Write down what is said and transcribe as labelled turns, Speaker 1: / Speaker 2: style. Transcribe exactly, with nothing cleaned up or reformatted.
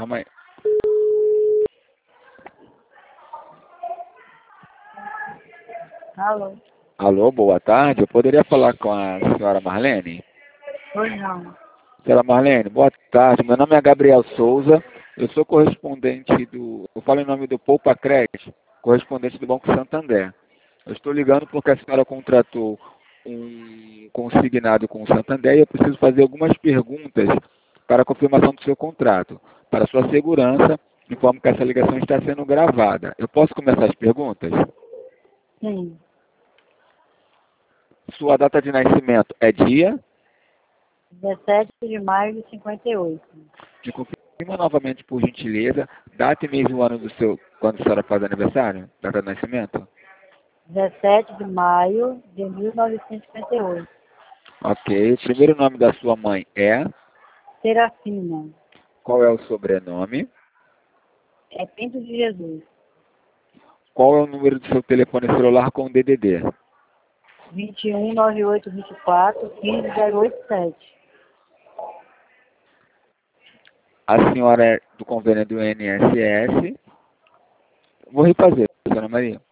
Speaker 1: Calma aí.
Speaker 2: Alô?
Speaker 1: Alô, boa tarde. Eu poderia falar com a senhora Marlene?
Speaker 2: Pois não.
Speaker 1: Senhora Marlene, boa tarde. Meu nome é Gabriel Souza. Eu sou correspondente do... Eu falo em nome do Poupa Crédito, correspondente do Banco Santander. Eu estou ligando porque a senhora contratou um consignado com o Santander e eu preciso fazer algumas perguntas para a confirmação do seu contrato. Para sua segurança, informo que essa ligação está sendo gravada. Eu posso começar as perguntas?
Speaker 2: Sim.
Speaker 1: Sua data de nascimento é dia?
Speaker 2: dezessete de maio de cinquenta e oito.
Speaker 1: Me confirma novamente, por gentileza, data e mês e o ano do seu, quando a senhora faz aniversário? Data de nascimento?
Speaker 2: dezessete de maio de mil novecentos e cinquenta e oito.
Speaker 1: Ok. O primeiro nome da sua mãe é?
Speaker 2: Serafina.
Speaker 1: Qual é o sobrenome?
Speaker 2: É Pinto de Jesus.
Speaker 1: Qual é o número do seu telefone celular com D D D?
Speaker 2: vinte e um, noventa e oito, vinte e quatro, quinze, zero oito sete.
Speaker 1: A senhora é do convênio do I N S S. Vou refazer, senhora Maria.